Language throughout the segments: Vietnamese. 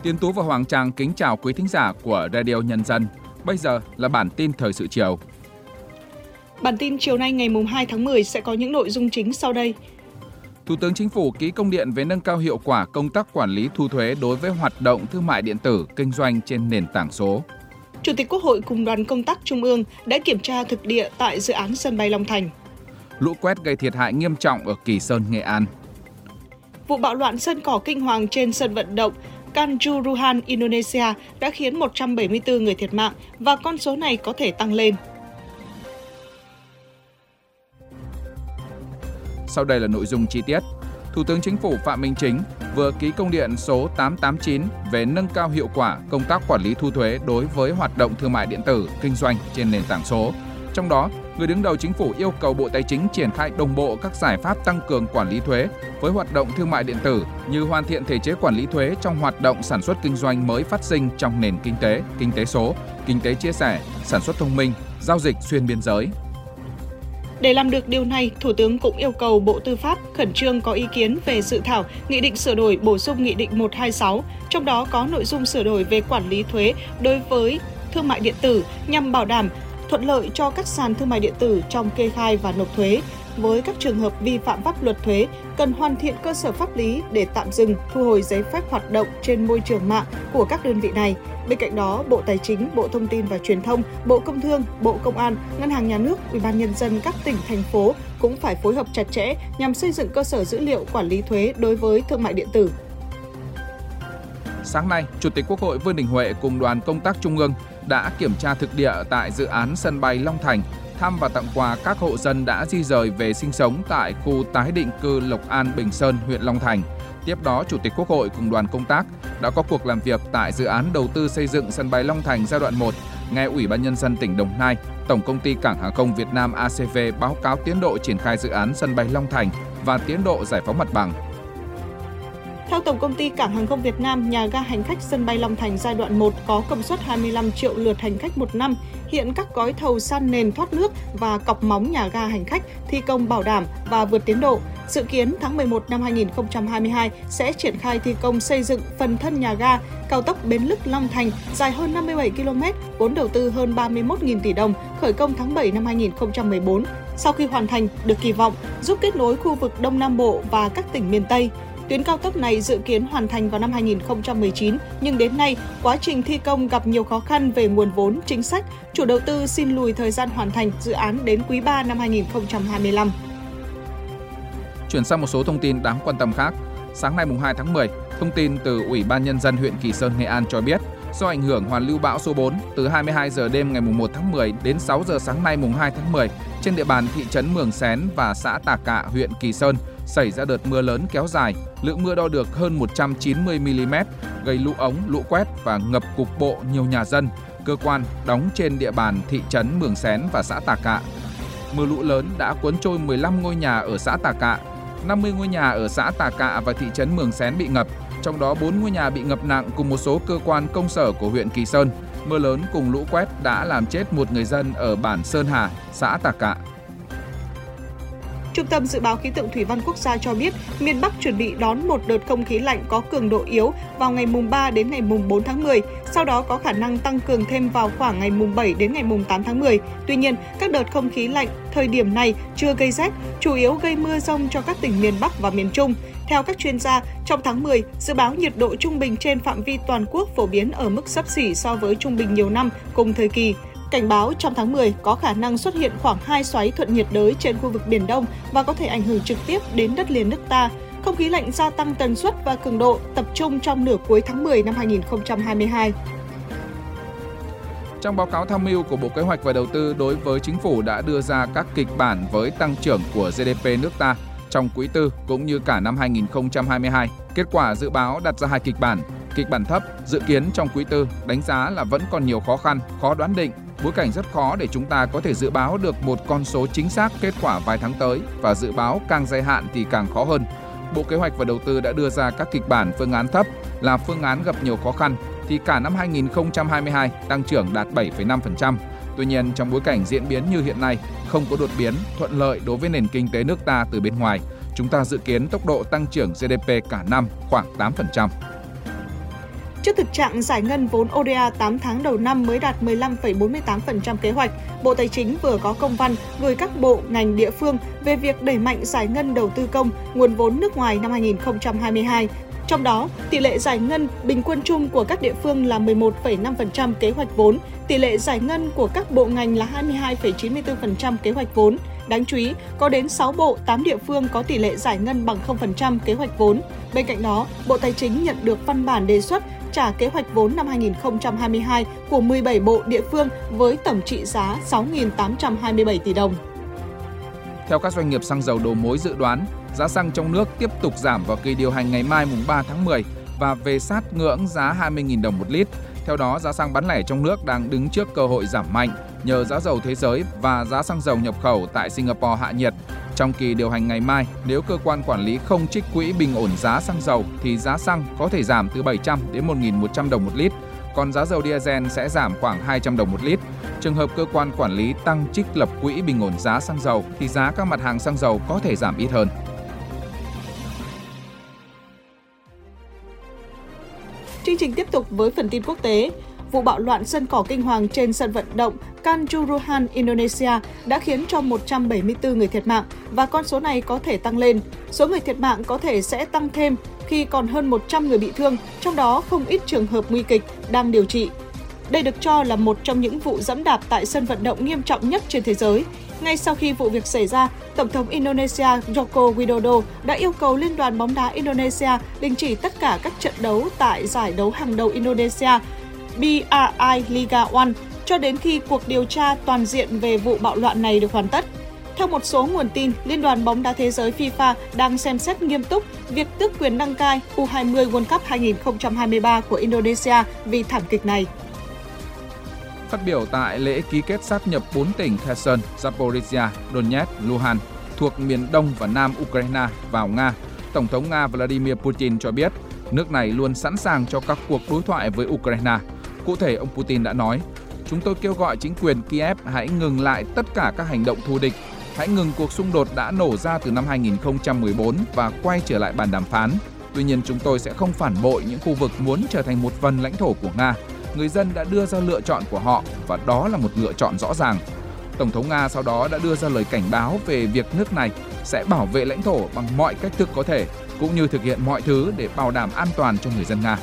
Tiến Tú và Hoàng Trang kính chào quý thính giả của Radio Nhân dân. Bây giờ là bản tin thời sự chiều. Bản tin chiều nay ngày 2 tháng 10 sẽ có những nội dung chính sau đây. Thủ tướng Chính phủ ký công điện về nâng cao hiệu quả công tác quản lý thu thuế đối với hoạt động thương mại điện tử, kinh doanh trên nền tảng số. Chủ tịch Quốc hội cùng đoàn công tác Trung ương đã kiểm tra thực địa tại dự án sân bay Long Thành. Lũ quét gây thiệt hại nghiêm trọng ở Kỳ Sơn, Nghệ An. Vụ bạo loạn sân cỏ kinh hoàng trên sân vận động Kanjuruhan, Indonesia đã khiến 174 người thiệt mạng và con số này có thể tăng lên. Sau đây là nội dung chi tiết. Thủ tướng Chính phủ Phạm Minh Chính vừa ký công điện số 889 về nâng cao hiệu quả công tác quản lý thu thuế đối với hoạt động thương mại điện tử, kinh doanh trên nền tảng số. Trong đó, người đứng đầu Chính phủ yêu cầu Bộ Tài chính triển khai đồng bộ các giải pháp tăng cường quản lý thuế với hoạt động thương mại điện tử như hoàn thiện thể chế quản lý thuế trong hoạt động sản xuất kinh doanh mới phát sinh trong nền kinh tế số, kinh tế chia sẻ, sản xuất thông minh, giao dịch xuyên biên giới. Để làm được điều này, Thủ tướng cũng yêu cầu Bộ Tư pháp khẩn trương có ý kiến về dự thảo Nghị định sửa đổi bổ sung Nghị định 126, trong đó có nội dung sửa đổi về quản lý thuế đối với thương mại điện tử nhằm bảo đảm thuận lợi cho các sàn thương mại điện tử trong kê khai và nộp thuế. Với các trường hợp vi phạm pháp luật thuế, cần hoàn thiện cơ sở pháp lý để tạm dừng, thu hồi giấy phép hoạt động trên môi trường mạng của các đơn vị này. Bên cạnh đó, Bộ Tài chính, Bộ Thông tin và Truyền thông, Bộ Công Thương, Bộ Công an, Ngân hàng Nhà nước, Ủy ban Nhân dân các tỉnh, thành phố cũng phải phối hợp chặt chẽ nhằm xây dựng cơ sở dữ liệu quản lý thuế đối với thương mại điện tử. Sáng nay, Chủ tịch Quốc hội Vương Đình Huệ cùng đoàn công tác Trung ương đã kiểm tra thực địa tại dự án sân bay Long Thành, thăm và tặng quà các hộ dân đã di rời về sinh sống tại khu tái định cư Lộc An, Bình Sơn, huyện Long Thành. Tiếp đó, Chủ tịch Quốc hội cùng đoàn công tác đã có cuộc làm việc tại dự án đầu tư xây dựng sân bay Long Thành giai đoạn 1, nghe Ủy ban Nhân dân tỉnh Đồng Nai, Tổng công ty Cảng hàng không Việt Nam ACV báo cáo tiến độ triển khai dự án sân bay Long Thành và tiến độ giải phóng mặt bằng. Theo Tổng công ty Cảng hàng không Việt Nam, nhà ga hành khách sân bay Long Thành giai đoạn 1 có công suất 25 triệu lượt hành khách một năm. Hiện các gói thầu san nền thoát nước và cọc móng nhà ga hành khách thi công bảo đảm và vượt tiến độ. Dự kiến tháng 11 năm 2022 sẽ triển khai thi công xây dựng phần thân nhà ga cao tốc Bến Lức Long Thành dài hơn 57 km, vốn đầu tư hơn 31.000 tỷ đồng, khởi công tháng 7 năm 2014. Sau khi hoàn thành, được kỳ vọng giúp kết nối khu vực Đông Nam Bộ và các tỉnh miền Tây. Tuyến cao tốc này dự kiến hoàn thành vào năm 2019, nhưng đến nay, quá trình thi công gặp nhiều khó khăn về nguồn vốn, chính sách. Chủ đầu tư xin lùi thời gian hoàn thành dự án đến quý 3 năm 2025. Chuyển sang một số thông tin đáng quan tâm khác. Sáng nay 2 tháng 10, thông tin từ Ủy ban Nhân dân huyện Kỳ Sơn, Nghệ An cho biết, do ảnh hưởng hoàn lưu bão số 4, từ 22 giờ đêm ngày 1 tháng 10 đến 6 giờ sáng nay 2 tháng 10, trên địa bàn thị trấn Mường Xén và xã Tà Cạ, huyện Kỳ Sơn, xảy ra đợt mưa lớn kéo dài, lượng mưa đo được hơn 190 mm, gây lũ ống, lũ quét và ngập cục bộ nhiều nhà dân, cơ quan đóng trên địa bàn thị trấn Mường Xén và xã Tà Cạ. Mưa lũ lớn đã cuốn trôi 15 ngôi nhà ở xã Tà Cạ, 50 ngôi nhà ở xã Tà Cạ và thị trấn Mường Xén bị ngập, trong đó 4 ngôi nhà bị ngập nặng cùng một số cơ quan công sở của huyện Kỳ Sơn. Mưa lớn cùng lũ quét đã làm chết một người dân ở bản Sơn Hà, xã Tà Cạ. Trung tâm Dự báo Khí tượng Thủy văn Quốc gia cho biết, miền Bắc chuẩn bị đón một đợt không khí lạnh có cường độ yếu vào ngày 3 đến ngày 4 tháng 10, sau đó có khả năng tăng cường thêm vào khoảng ngày 7 đến ngày 8 tháng 10. Tuy nhiên, các đợt không khí lạnh thời điểm này chưa gây rét, chủ yếu gây mưa rông cho các tỉnh miền Bắc và miền Trung. Theo các chuyên gia, trong tháng 10, dự báo nhiệt độ trung bình trên phạm vi toàn quốc phổ biến ở mức xấp xỉ so với trung bình nhiều năm cùng thời kỳ. Cảnh báo trong tháng 10 có khả năng xuất hiện khoảng 2 xoáy thuận nhiệt đới trên khu vực Biển Đông và có thể ảnh hưởng trực tiếp đến đất liền nước ta. Không khí lạnh gia tăng tần suất và cường độ tập trung trong nửa cuối tháng 10 năm 2022. Trong báo cáo tham mưu của Bộ Kế hoạch và Đầu tư đối với Chính phủ đã đưa ra các kịch bản với tăng trưởng của GDP nước ta trong quý tư cũng như cả năm 2022. Kết quả dự báo đặt ra 2 kịch bản. Kịch bản thấp, dự kiến trong quý tư, đánh giá là vẫn còn nhiều khó khăn, khó đoán định, bối cảnh rất khó để chúng ta có thể dự báo được một con số chính xác kết quả vài tháng tới và dự báo càng dài hạn thì càng khó hơn. Bộ Kế hoạch và Đầu tư đã đưa ra các kịch bản phương án thấp là phương án gặp nhiều khó khăn thì cả năm 2022 tăng trưởng đạt 7,5%. Tuy nhiên, trong bối cảnh diễn biến như hiện nay, không có đột biến, thuận lợi đối với nền kinh tế nước ta từ bên ngoài, chúng ta dự kiến tốc độ tăng trưởng GDP cả năm khoảng 8%. Trước thực trạng giải ngân vốn ODA 8 tháng đầu năm mới đạt 15,48% kế hoạch, Bộ Tài chính vừa có công văn gửi các bộ, ngành, địa phương về việc đẩy mạnh giải ngân đầu tư công, nguồn vốn nước ngoài năm 2022. Trong đó, tỷ lệ giải ngân bình quân chung của các địa phương là 11,5% kế hoạch vốn, tỷ lệ giải ngân của các bộ ngành là 22,94% kế hoạch vốn. Đáng chú ý, có đến 6 bộ, 8 địa phương có tỷ lệ giải ngân bằng 0% kế hoạch vốn. Bên cạnh đó, Bộ Tài chính nhận được văn bản đề xuất trả kế hoạch vốn năm 2022 của 17 bộ địa phương với tổng trị giá 6.827 tỷ đồng. Theo các doanh nghiệp xăng dầu đầu mối dự đoán, giá xăng trong nước tiếp tục giảm vào kỳ điều hành ngày mai mùng 3 tháng 10 và về sát ngưỡng giá 20.000 đồng một lít. Theo đó, giá xăng bán lẻ trong nước đang đứng trước cơ hội giảm mạnh nhờ giá dầu thế giới và giá xăng dầu nhập khẩu tại Singapore hạ nhiệt. Trong kỳ điều hành ngày mai, nếu cơ quan quản lý không trích quỹ bình ổn giá xăng dầu thì giá xăng có thể giảm từ 700 đến 1.100 đồng một lít, còn giá dầu diesel sẽ giảm khoảng 200 đồng một lít. Trường hợp cơ quan quản lý tăng trích lập quỹ bình ổn giá xăng dầu thì giá các mặt hàng xăng dầu có thể giảm ít hơn. Chương trình tiếp tục với phần tin quốc tế. Vụ bạo loạn sân cỏ kinh hoàng trên sân vận động Kanjuruhan, Indonesia đã khiến cho 174 người thiệt mạng và con số này có thể tăng lên. Số người thiệt mạng có thể sẽ tăng thêm khi còn hơn 100 người bị thương, trong đó không ít trường hợp nguy kịch đang điều trị. Đây được cho là một trong những vụ giẫm đạp tại sân vận động nghiêm trọng nhất trên thế giới. Ngay sau khi vụ việc xảy ra, Tổng thống Indonesia Joko Widodo đã yêu cầu Liên đoàn bóng đá Indonesia đình chỉ tất cả các trận đấu tại giải đấu hàng đầu Indonesia BRI Liga One cho đến khi cuộc điều tra toàn diện về vụ bạo loạn này được hoàn tất. Theo một số nguồn tin, Liên đoàn bóng đá thế giới FIFA đang xem xét nghiêm túc việc tước quyền đăng cai U20 World Cup 2023 của Indonesia vì thảm kịch này. Phát biểu tại lễ ký kết sáp nhập 4 tỉnh Kherson, Zaporizhia, Donetsk, Luhansk thuộc miền Đông và Nam Ukraine vào Nga, Tổng thống Nga Vladimir Putin cho biết nước này luôn sẵn sàng cho các cuộc đối thoại với Ukraine. Cụ thể, ông Putin đã nói, chúng tôi kêu gọi chính quyền Kiev hãy ngừng lại tất cả các hành động thù địch, hãy ngừng cuộc xung đột đã nổ ra từ năm 2014 và quay trở lại bàn đàm phán. Tuy nhiên, chúng tôi sẽ không phản bội những khu vực muốn trở thành một phần lãnh thổ của Nga. Người dân đã đưa ra lựa chọn của họ và đó là một lựa chọn rõ ràng. Tổng thống Nga sau đó đã đưa ra lời cảnh báo về việc nước này sẽ bảo vệ lãnh thổ bằng mọi cách thức có thể, cũng như thực hiện mọi thứ để bảo đảm an toàn cho người dân Nga.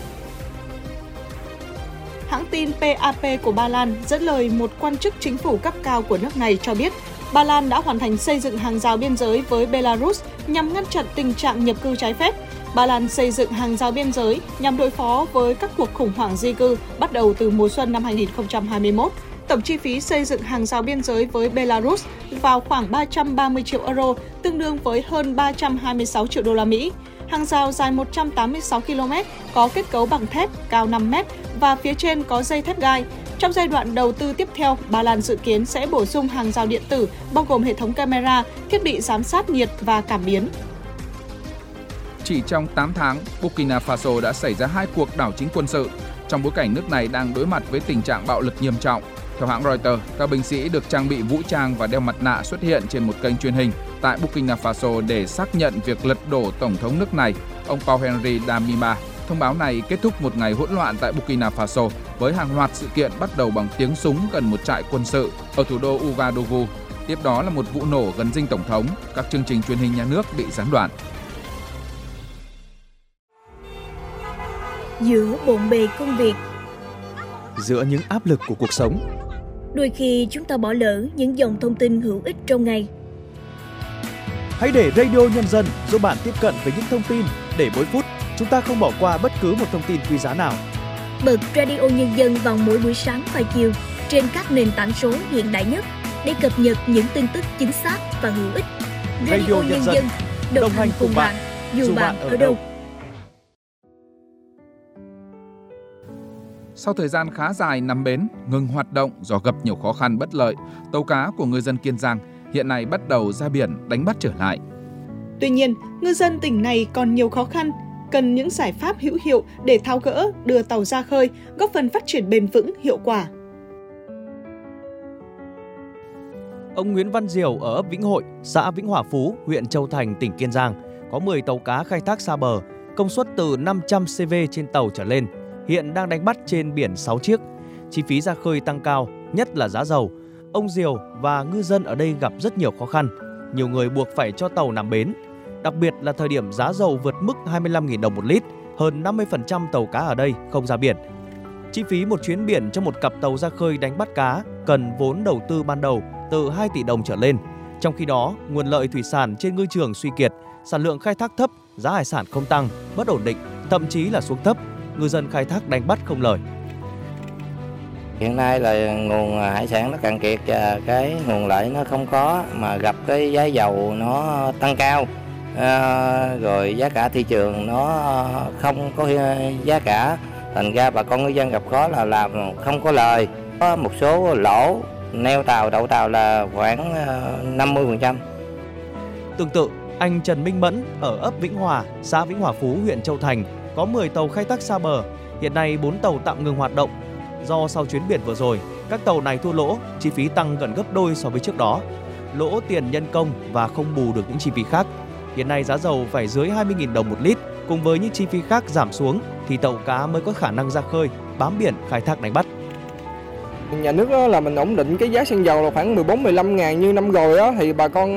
Hãng tin PAP của Ba Lan dẫn lời một quan chức chính phủ cấp cao của nước này cho biết Ba Lan đã hoàn thành xây dựng hàng rào biên giới với Belarus nhằm ngăn chặn tình trạng nhập cư trái phép. Ba Lan xây dựng hàng rào biên giới nhằm đối phó với các cuộc khủng hoảng di cư bắt đầu từ mùa xuân năm 2021. Tổng chi phí xây dựng hàng rào biên giới với Belarus vào khoảng 330 triệu euro, tương đương với hơn 326 triệu đô la Mỹ. Hàng rào dài 186 km, có kết cấu bằng thép, cao 5 m và phía trên có dây thép gai. Trong giai đoạn đầu tư tiếp theo, Ba Lan dự kiến sẽ bổ sung hàng rào điện tử, bao gồm hệ thống camera, thiết bị giám sát nhiệt và cảm biến. Chỉ trong 8 tháng, Burkina Faso đã xảy ra 2 cuộc đảo chính quân sự, trong bối cảnh nước này đang đối mặt với tình trạng bạo lực nghiêm trọng. Theo hãng Reuters, các binh sĩ được trang bị vũ trang và đeo mặt nạ xuất hiện trên một kênh truyền hình tại Burkina Faso để xác nhận việc lật đổ tổng thống nước này, ông Paul-Henri Damiba. Thông báo này kết thúc một ngày hỗn loạn tại Burkina Faso với hàng loạt sự kiện bắt đầu bằng tiếng súng gần một trại quân sự ở thủ đô Ouagadougou. Tiếp đó là một vụ nổ gần dinh tổng thống, các chương trình truyền hình nhà nước bị gián đoạn. Giữa bộn bề công việc, giữa những áp lực của cuộc sống, đôi khi chúng ta bỏ lỡ những dòng thông tin hữu ích trong ngày. Hãy để Radio Nhân dân giúp bạn tiếp cận với những thông tin để mỗi phút chúng ta không bỏ qua bất cứ một thông tin quý giá nào. Bật Radio Nhân dân vào mỗi buổi sáng và chiều trên các nền tảng số hiện đại nhất để cập nhật những tin tức chính xác và hữu ích. Radio Nhân dân đồng hành cùng bạn dù bạn ở đâu. Sau thời gian khá dài nằm bến, ngừng hoạt động do gặp nhiều khó khăn bất lợi, tàu cá của ngư dân Kiên Giang hiện nay bắt đầu ra biển đánh bắt trở lại. Tuy nhiên, ngư dân tỉnh này còn nhiều khó khăn, cần những giải pháp hữu hiệu để tháo gỡ, đưa tàu ra khơi, góp phần phát triển bền vững, hiệu quả. Ông Nguyễn Văn Diều ở ấp Vĩnh Hội, xã Vĩnh Hòa Phú, huyện Châu Thành, tỉnh Kiên Giang, có 10 tàu cá khai thác xa bờ, công suất từ 500 CV trên tàu trở lên. hiện đang đánh bắt trên biển 6 chiếc. Chi phí ra khơi tăng cao, nhất là giá dầu. Ông Diều và ngư dân ở đây gặp rất nhiều khó khăn. Nhiều người buộc phải cho tàu nằm bến. Đặc biệt là thời điểm giá dầu vượt mức 25.000 đồng một lít, hơn 50% tàu cá ở đây không ra biển. Chi phí một chuyến biển cho một cặp tàu ra khơi đánh bắt cá cần vốn đầu tư ban đầu từ 2 tỷ đồng trở lên. Trong khi đó, nguồn lợi thủy sản trên ngư trường suy kiệt, sản lượng khai thác thấp, giá hải sản không tăng, bất ổn định, thậm chí là xuống thấp, ngư dân khai thác đánh bắt không lời. Hiện nay là nguồn hải sản nó cạn kiệt và cái nguồn lợi nó không có, mà gặp cái giá dầu nó tăng cao, rồi giá cả thị trường nó không có giá cả, thành ra bà con ngư dân gặp khó là làm không có lời. Có một số lỗ, neo tàu, đậu tàu là khoảng 50%. Tương tự, anh Trần Minh Mẫn ở ấp Vĩnh Hòa, xã Vĩnh Hòa Phú, huyện Châu Thành có 10 tàu khai thác xa bờ. Hiện nay 4 tàu tạm ngừng hoạt động. Do sau chuyến biển vừa rồi, các tàu này thua lỗ, chi phí tăng gần gấp đôi so với trước đó. Lỗ tiền nhân công và không bù được những chi phí khác. Hiện nay giá dầu phải dưới 20.000 đồng một lít, cùng với những chi phí khác giảm xuống thì tàu cá mới có khả năng ra khơi, bám biển khai thác đánh bắt. Nhà nước đó là mình ổn định cái giá xăng dầu là khoảng 14-15 ngàn như năm rồi đó, thì bà con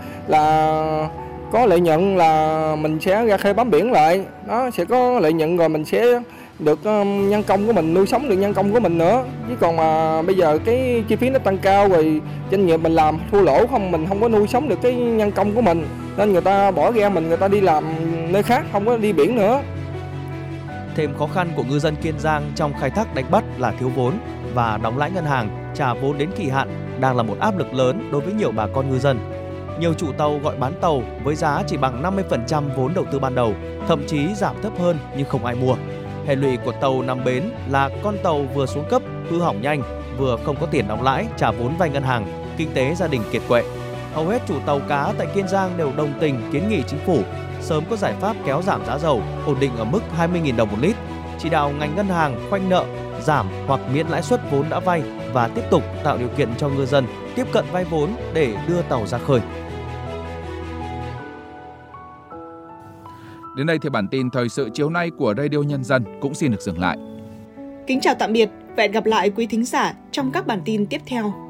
là có lợi nhuận là mình sẽ ra khơi bám biển lại, nó sẽ có lợi nhuận rồi mình sẽ được nhân công của mình, nuôi sống được nhân công của mình nữa. Chứ còn mà bây giờ cái chi phí nó tăng cao rồi doanh nghiệp mình làm thua lỗ không, mình không có nuôi sống được cái nhân công của mình, nên người ta bỏ ra người ta đi làm nơi khác, không có đi biển nữa. Thêm khó khăn của ngư dân Kiên Giang trong khai thác đánh bắt là thiếu vốn và đóng lãi ngân hàng, trả vốn đến kỳ hạn đang là một áp lực lớn đối với nhiều bà con ngư dân. Nhiều chủ tàu gọi bán tàu với giá chỉ bằng 50% vốn đầu tư ban đầu, thậm chí giảm thấp hơn nhưng không ai mua. Hệ lụy của tàu nằm bến là con tàu vừa xuống cấp, hư hỏng nhanh, vừa không có tiền đóng lãi, trả vốn vay ngân hàng, kinh tế gia đình kiệt quệ. Hầu hết chủ tàu cá tại Kiên Giang đều đồng tình kiến nghị chính phủ sớm có giải pháp kéo giảm giá dầu, ổn định ở mức 20.000 đồng một lít, chỉ đạo ngành ngân hàng khoanh nợ, giảm hoặc miễn lãi suất vốn đã vay và tiếp tục tạo điều kiện cho ngư dân tiếp cận vay vốn để đưa tàu ra khơi. Đến đây thì bản tin thời sự chiều nay của Radio Nhân dân cũng xin được dừng lại. Kính chào tạm biệt và hẹn gặp lại quý thính giả trong các bản tin tiếp theo.